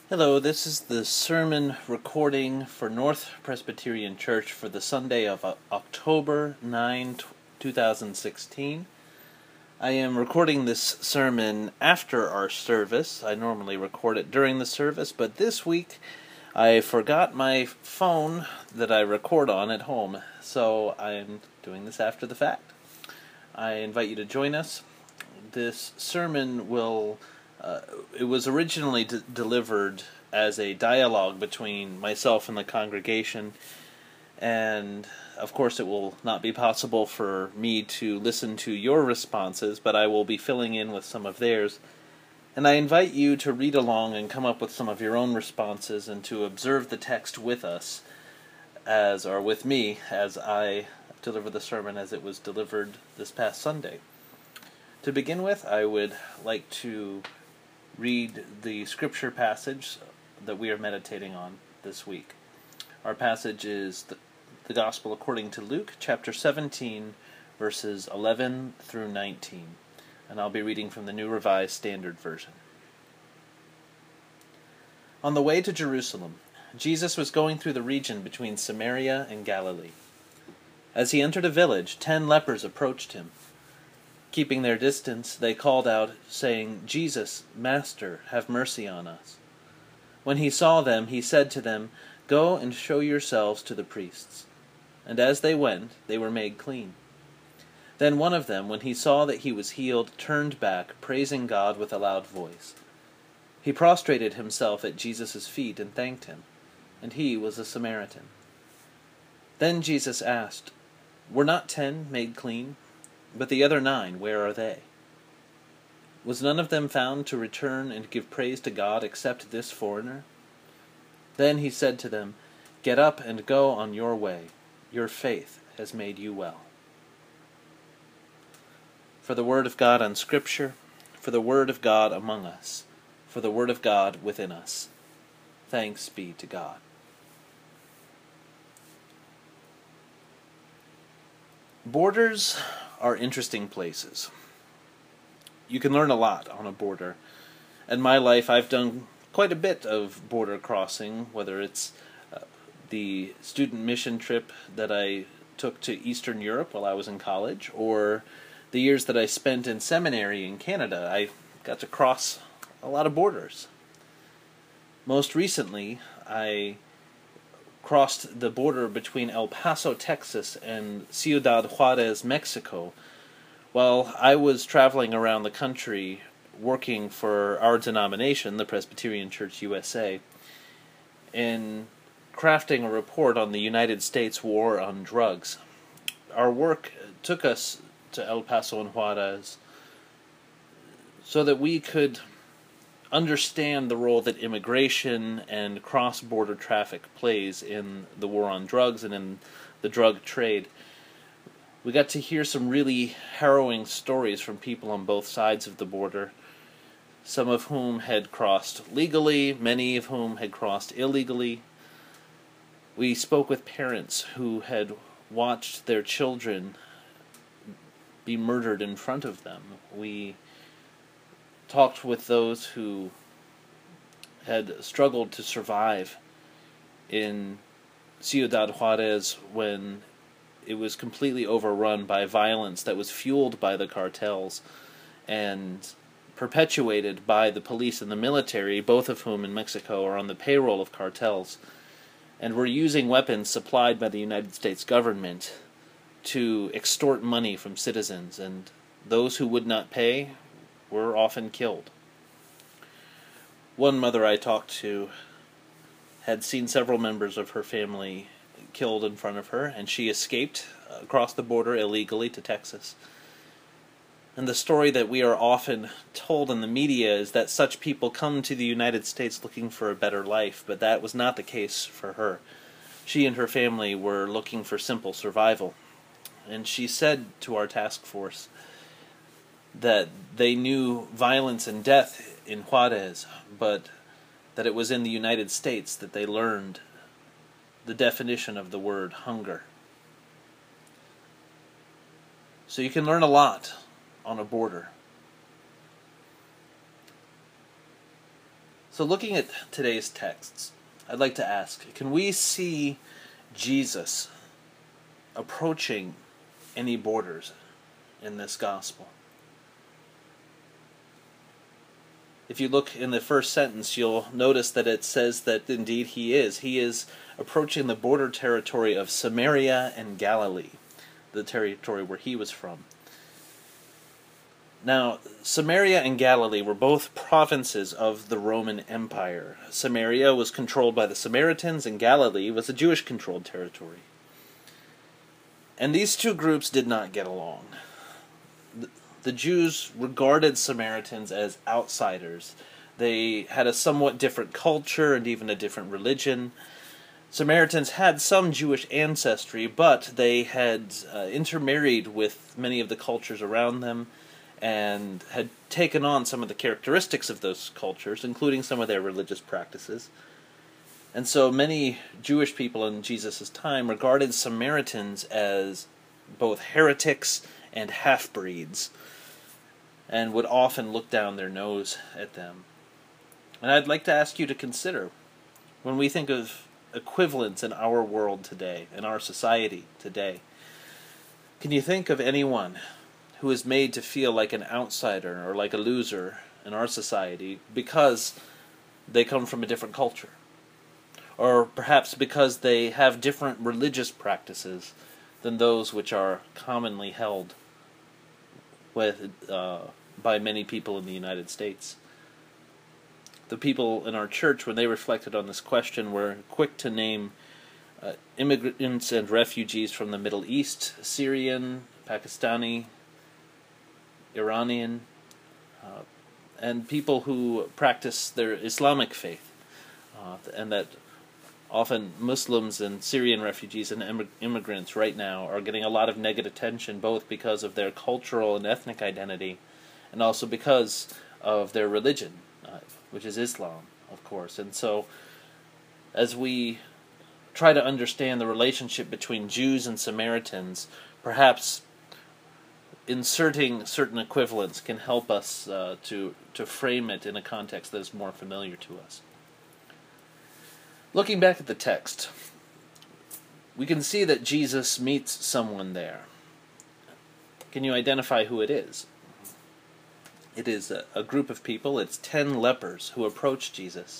Hello, this is the sermon recording for North Presbyterian Church for the Sunday of October 9, 2016. I am recording this sermon after our service. I normally record it during the service, but this week I forgot my phone that I record on at home, so I'm doing this after the fact. I invite you to join us. This sermon it was originally delivered as a dialogue between myself and the congregation, and of course it will not be possible for me to listen to your responses, but I will be filling in with some of theirs. And I invite you to read along and come up with some of your own responses and to observe the text with us, or with me, as I deliver the sermon as it was delivered this past Sunday. To begin with, I would like to read the scripture passage that we are meditating on this week. Our passage is the Gospel according to Luke, chapter 17, verses 11 through 19. And I'll be reading from the New Revised Standard Version. On the way to Jerusalem, Jesus was going through the region between Samaria and Galilee. As he entered a village, 10 lepers approached him. Keeping their distance, they called out, saying, "Jesus, Master, have mercy on us." When he saw them, he said to them, "Go and show yourselves to the priests." And as they went, they were made clean. Then one of them, when he saw that he was healed, turned back, praising God with a loud voice. He prostrated himself at Jesus' feet and thanked him, and he was a Samaritan. Then Jesus asked, "Were not 10 made clean? But the other 9, where are they? Was none of them found to return and give praise to God except this foreigner?" Then he said to them, "Get up and go on your way. Your faith has made you well." For the word of God on Scripture, for the word of God among us, for the word of God within us. Thanks be to God. Borders are interesting places. You can learn a lot on a border. In my life, I've done quite a bit of border crossing, whether it's the student mission trip that I took to Eastern Europe while I was in college, or the years that I spent in seminary in Canada. I got to cross a lot of borders. Most recently, I crossed the border between El Paso, Texas, and Ciudad Juarez, Mexico, while I was traveling around the country working for our denomination, the Presbyterian Church USA, in crafting a report on the United States war on drugs. Our work took us to El Paso and Juarez so that we could understand the role that immigration and cross-border traffic plays in the war on drugs and in the drug trade. We got to hear some really harrowing stories from people on both sides of the border, some of whom had crossed legally, many of whom had crossed illegally. We spoke with parents who had watched their children be murdered in front of them. We talked with those who had struggled to survive in Ciudad Juarez when it was completely overrun by violence that was fueled by the cartels and perpetuated by the police and the military, both of whom in Mexico are on the payroll of cartels, and were using weapons supplied by the United States government to extort money from citizens, and those who would not pay were often killed. One mother I talked to had seen several members of her family killed in front of her, and she escaped across the border illegally to Texas. And the story that we are often told in the media is that such people come to the United States looking for a better life, but that was not the case for her. She and her family were looking for simple survival. And she said to our task force that they knew violence and death in Juarez, but that it was in the United States that they learned the definition of the word hunger. So you can learn a lot on a border. So looking at today's texts, I'd like to ask, can we see Jesus approaching any borders in this gospel? If you look in the first sentence, you'll notice that it says that indeed he is. He is approaching the border territory of Samaria and Galilee, the territory where he was from. Now, Samaria and Galilee were both provinces of the Roman Empire. Samaria was controlled by the Samaritans, and Galilee was a Jewish-controlled territory. And these two groups did not get along. The Jews regarded Samaritans as outsiders. They had a somewhat different culture and even a different religion. Samaritans had some Jewish ancestry, but they had intermarried with many of the cultures around them and had taken on some of the characteristics of those cultures, including some of their religious practices. And so many Jewish people in Jesus' time regarded Samaritans as both heretics and half-breeds, and would often look down their nose at them. And I'd like to ask you to consider, when we think of equivalents in our world today, in our society today, can you think of anyone who is made to feel like an outsider or like a loser in our society because they come from a different culture? Or perhaps because they have different religious practices than those which are commonly held by many people in the United States. The people in our church, when they reflected on this question, were quick to name immigrants and refugees from the Middle East, Syrian, Pakistani, Iranian, and people who practice their Islamic faith, and that often Muslims and Syrian refugees and immigrants right now are getting a lot of negative attention, both because of their cultural and ethnic identity, and also because of their religion, which is Islam, of course. And so, as we try to understand the relationship between Jews and Samaritans, perhaps inserting certain equivalents can help us to frame it in a context that is more familiar to us. Looking back at the text, we can see that Jesus meets someone there. Can you identify who it is? It is a group of people. It's 10 lepers who approach Jesus.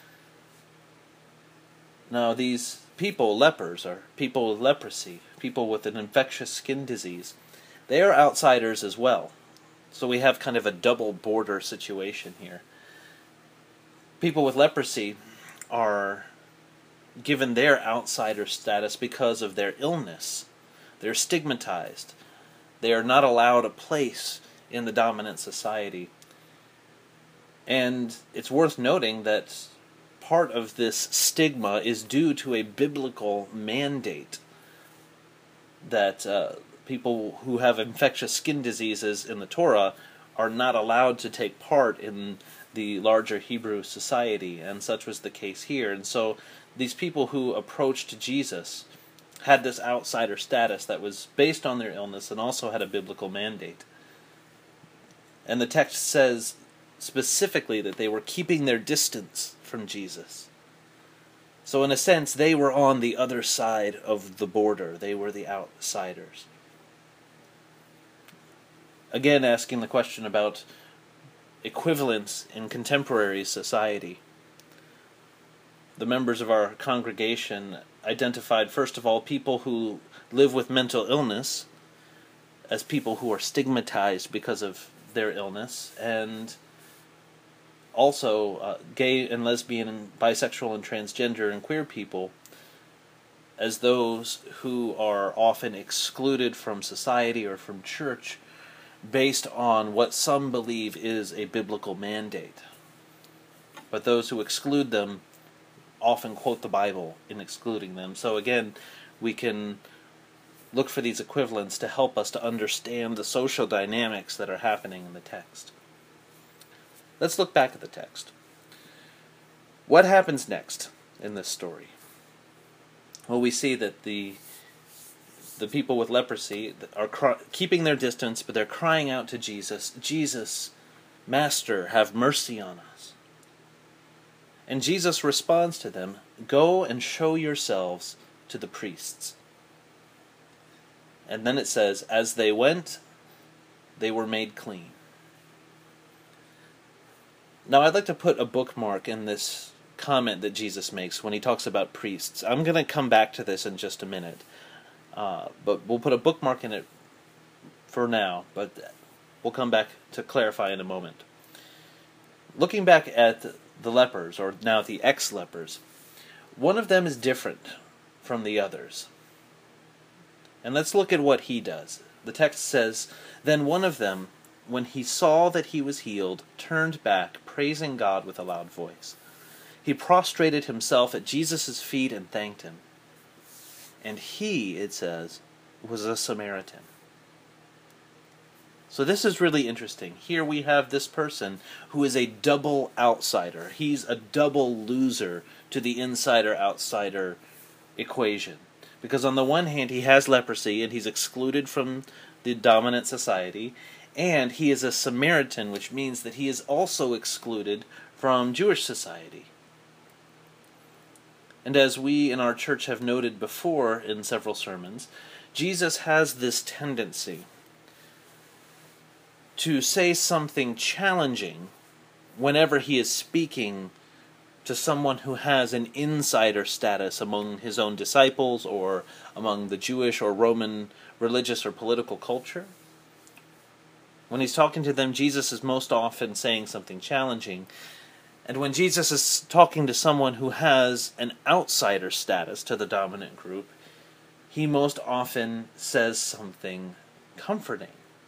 Now, these people, lepers, are people with leprosy, people with an infectious skin disease. They are outsiders as well. So we have kind of a double border situation here. People with leprosy are given their outsider status because of their illness. They're stigmatized. They are not allowed a place in the dominant society. And it's worth noting that part of this stigma is due to a biblical mandate that people who have infectious skin diseases in the Torah are not allowed to take part in the larger Hebrew society, and such was the case here. And so these people who approached Jesus had this outsider status that was based on their illness and also had a biblical mandate. And the text says specifically that they were keeping their distance from Jesus. So in a sense, they were on the other side of the border. They were the outsiders. Again, asking the question about equivalence in contemporary society. The members of our congregation identified, first of all, people who live with mental illness as people who are stigmatized because of their illness, and also gay and lesbian and bisexual and transgender and queer people as those who are often excluded from society or from church based on what some believe is a biblical mandate. But those who exclude them often quote the Bible in excluding them. So again, we can look for these equivalents to help us to understand the social dynamics that are happening in the text. Let's look back at the text. What happens next in this story? Well, we see that the people with leprosy are keeping their distance, but they're crying out to Jesus, "Jesus, Master, have mercy on us." And Jesus responds to them, "Go and show yourselves to the priests." And then it says, as they went, they were made clean. Now I'd like to put a bookmark in this comment that Jesus makes when he talks about priests. I'm going to come back to this in just a minute. But we'll put a bookmark in it for now, but we'll come back to clarify in a moment. Looking back at the lepers, or now the ex-lepers, one of them is different from the others. And let's look at what he does. The text says, "Then one of them, when he saw that he was healed, turned back, praising God with a loud voice. He prostrated himself at Jesus' feet and thanked him. And he," it says, "was a Samaritan." So this is really interesting. Here we have this person who is a double outsider. He's a double loser to the insider-outsider equation. Because on the one hand, he has leprosy and he's excluded from the dominant society, and he is a Samaritan, which means that he is also excluded from Jewish society. And as we in our church have noted before in several sermons, Jesus has this tendency to say something challenging whenever he is speaking to someone who has an insider status among his own disciples or among the Jewish or Roman religious or political culture. When he's talking to them, Jesus is most often saying something challenging. And when Jesus is talking to someone who has an outsider status to the dominant group, he most often says something comforting.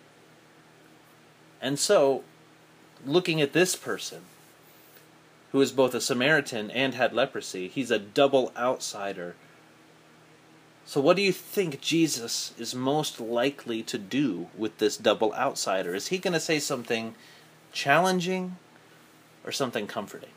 And so, looking at this person, who is both a Samaritan and had leprosy, he's a double outsider. So what do you think Jesus is most likely to do with this double outsider? Is he going to say something challenging or something comforting?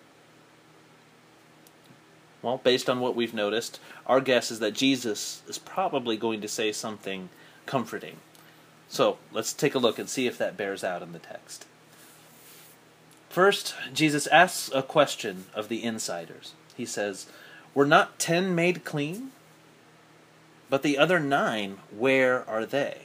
Well, based on what we've noticed, our guess is that Jesus is probably going to say something comforting. So, let's take a look and see if that bears out in the text. First, Jesus asks a question of the insiders. He says, "Were not 10 made clean? But the other 9, where are they?"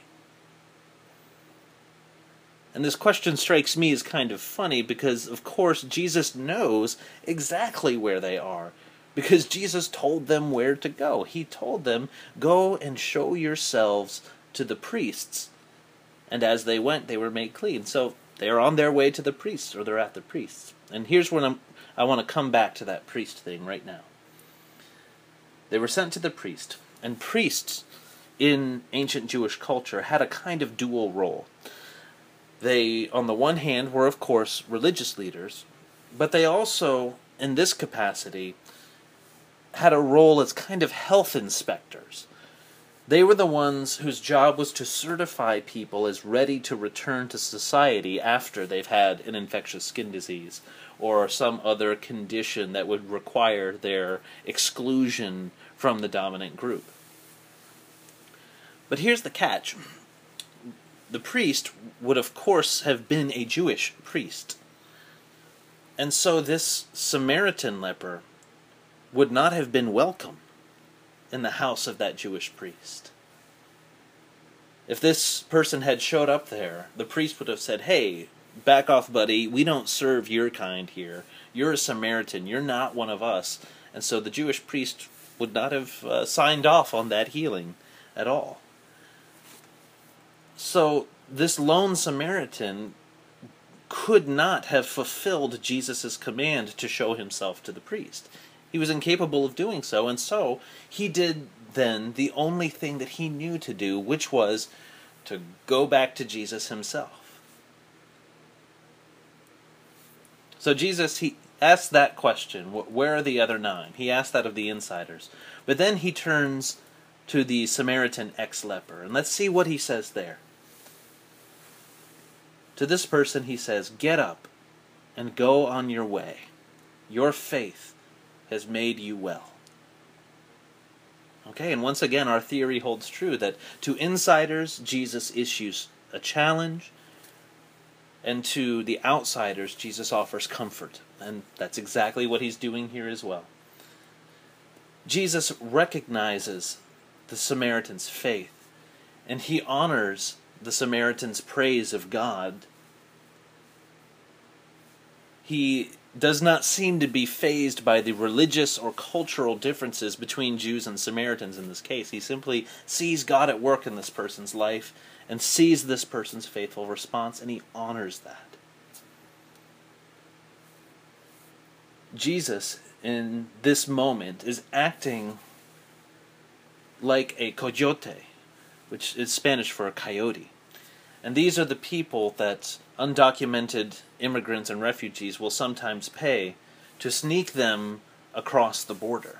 And this question strikes me as kind of funny because, of course, Jesus knows exactly where they are. Because Jesus told them where to go. He told them, "Go and show yourselves to the priests." And as they went, they were made clean. So they're on their way to the priests, or they're at the priests. And here's when I want to come back to that priest thing right now. They were sent to the priest. And priests in ancient Jewish culture had a kind of dual role. They, on the one hand, were of course religious leaders, but they also, in this capacity, had a role as kind of health inspectors. They were the ones whose job was to certify people as ready to return to society after they've had an infectious skin disease or some other condition that would require their exclusion from the dominant group. But here's the catch. The priest would of course have been a Jewish priest. And so this Samaritan leper would not have been welcome in the house of that Jewish priest. If this person had showed up there, the priest would have said, "Hey, back off, buddy, we don't serve your kind here. You're a Samaritan, you're not one of us." And so the Jewish priest would not have signed off on that healing at all. So this lone Samaritan could not have fulfilled Jesus' command to show himself to the priest. He was incapable of doing so, and so he did then the only thing that he knew to do, which was to go back to Jesus himself. So Jesus, he asked that question, where are the other 9? He asked that of the insiders. But then he turns to the Samaritan ex-leper, and let's see what he says there. To this person he says, "Get up and go on your way. Your faith has made you well." Okay, and once again our theory holds true that to insiders Jesus issues a challenge, And to the outsiders, Jesus offers comfort. And that's exactly what he's doing here as well. Jesus recognizes the Samaritan's faith, and he honors the Samaritan's praise of God. He does not seem to be fazed by the religious or cultural differences between Jews and Samaritans in this case. He simply sees God at work in this person's life and sees this person's faithful response, and he honors that. Jesus, in this moment, is acting like a coyote, which is Spanish for a coyote. And these are the people that undocumented immigrants and refugees will sometimes pay to sneak them across the border.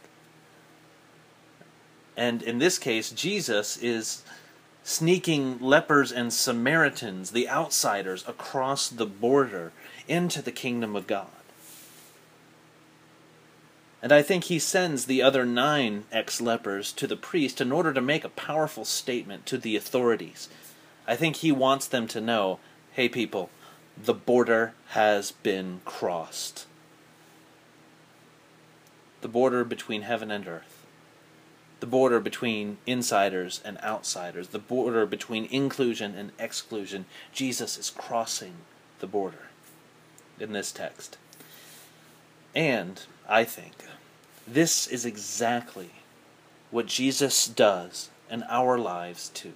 And in this case, Jesus is sneaking lepers and Samaritans, the outsiders, across the border into the kingdom of God. And I think he sends the other 9 ex-lepers to the priest in order to make a powerful statement to the authorities. I think he wants them to know, hey people, the border has been crossed. The border between heaven and earth. The border between insiders and outsiders. The border between inclusion and exclusion. Jesus is crossing the border in this text. And I think this is exactly what Jesus does in our lives too.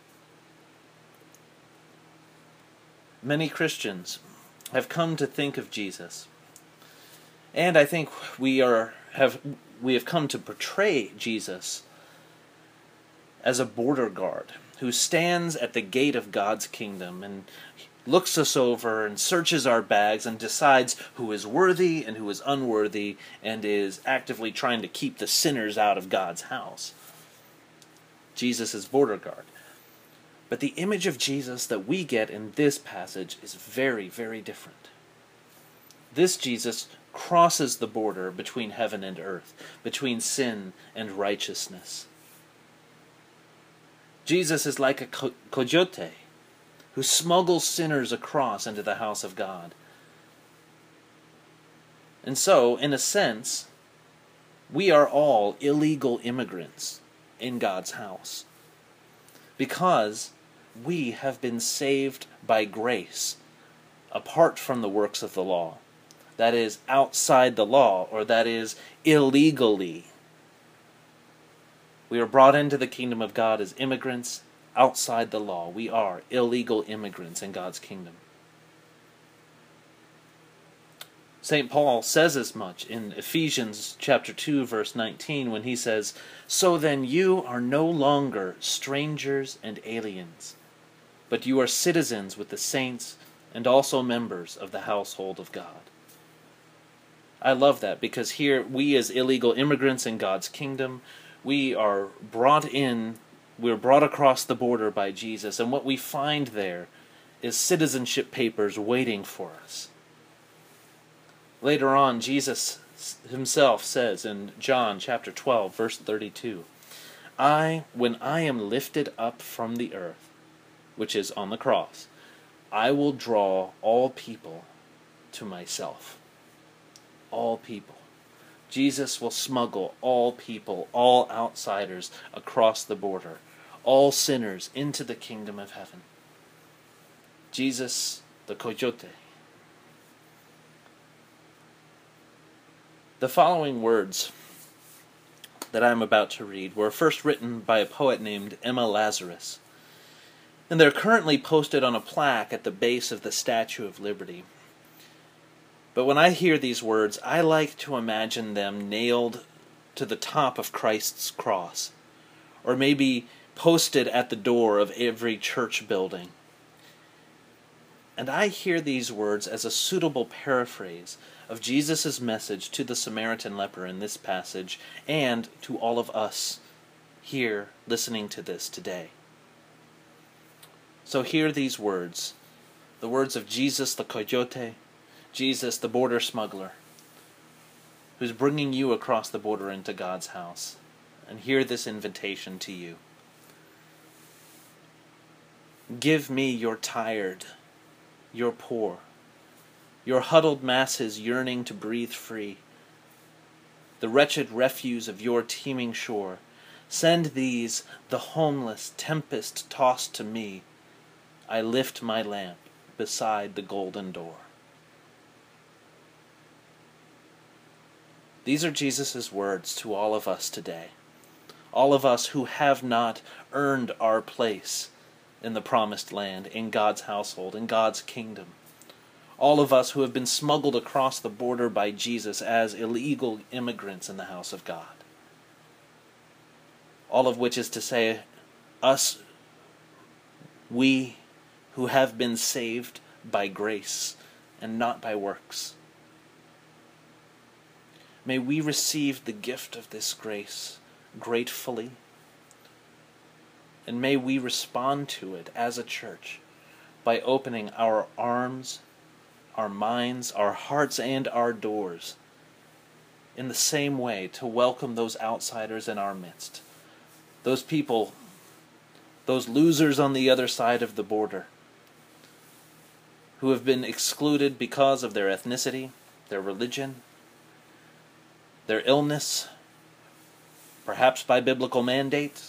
Many Christians have come to think of Jesus, and I think we have come to portray Jesus as a border guard who stands at the gate of God's kingdom and looks us over and searches our bags and decides who is worthy and who is unworthy and is actively trying to keep the sinners out of God's house. Jesus is border guard. But the image of Jesus that we get in this passage is very, very different. This Jesus crosses the border between heaven and earth, between sin and righteousness. Jesus is like a coyote who smuggles sinners across into the house of God. And so, in a sense, we are all illegal immigrants in God's house, because we have been saved by grace, apart from the works of the law. That is, outside the law, or that is, illegally. We are brought into the kingdom of God as immigrants outside the law. We are illegal immigrants in God's kingdom. St. Paul says as much in Ephesians chapter 2, verse 19, when he says, "So then you are no longer strangers and aliens, but you are citizens with the saints and also members of the household of God." I love that, because here we as illegal immigrants in God's kingdom, we're brought across the border by Jesus, and what we find there is citizenship papers waiting for us. Later on, Jesus himself says in John chapter 12, verse 32, when I am lifted up from the earth, which is on the cross, I will draw all people to myself. All people. Jesus will smuggle all people, all outsiders, across the border, all sinners into the kingdom of heaven. Jesus, the coyote. The following words that I'm about to read were first written by a poet named Emma Lazarus, and they're currently posted on a plaque at the base of the Statue of Liberty. But when I hear these words, I like to imagine them nailed to the top of Christ's cross, or maybe posted at the door of every church building. And I hear these words as a suitable paraphrase of Jesus' message to the Samaritan leper in this passage, and to all of us here listening to this today. So hear these words, the words of Jesus the coyote, Jesus the border smuggler, who's bringing you across the border into God's house. And hear this invitation to you. Give me your tired your poor, your huddled masses yearning to breathe free, the wretched refuse of your teeming shore. Send these, the homeless, tempest-tossed to me. I lift my lamp beside the golden door. These are Jesus' words to all of us today. All of us who have not earned our place in the promised land, in God's household, in God's kingdom. All of us who have been smuggled across the border by Jesus as illegal immigrants in the house of God. All of which is to say, we who have been saved by grace and not by works. May we receive the gift of this grace gratefully, and may we respond to it as a church by opening our arms, our minds, our hearts, and our doors in the same way to welcome those outsiders in our midst, those people, those losers on the other side of the border, who have been excluded because of their ethnicity, their religion, their illness, perhaps by biblical mandate,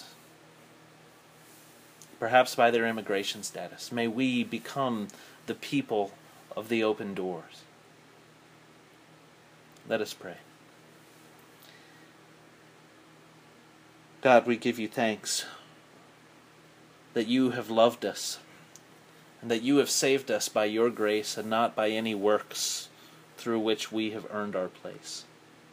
perhaps by their immigration status. May we become the people of the open doors. Let us pray. God, we give you thanks that you have loved us and that you have saved us by your grace and not by any works through which we have earned our place.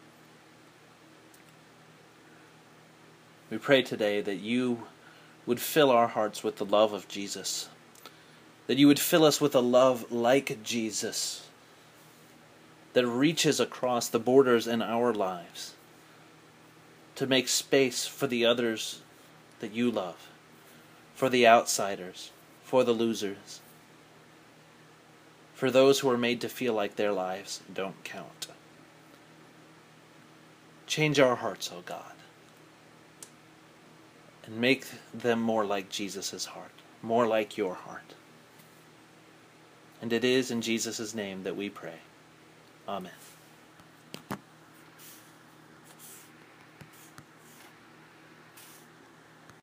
We pray today that you would fill our hearts with the love of Jesus, that you would fill us with a love like Jesus that reaches across the borders in our lives to make space for the others that you love, for the outsiders, for the losers, for those who are made to feel like their lives don't count. Change our hearts, O God, and make them more like Jesus' heart, more like your heart. And it is in Jesus' name that we pray. Amen.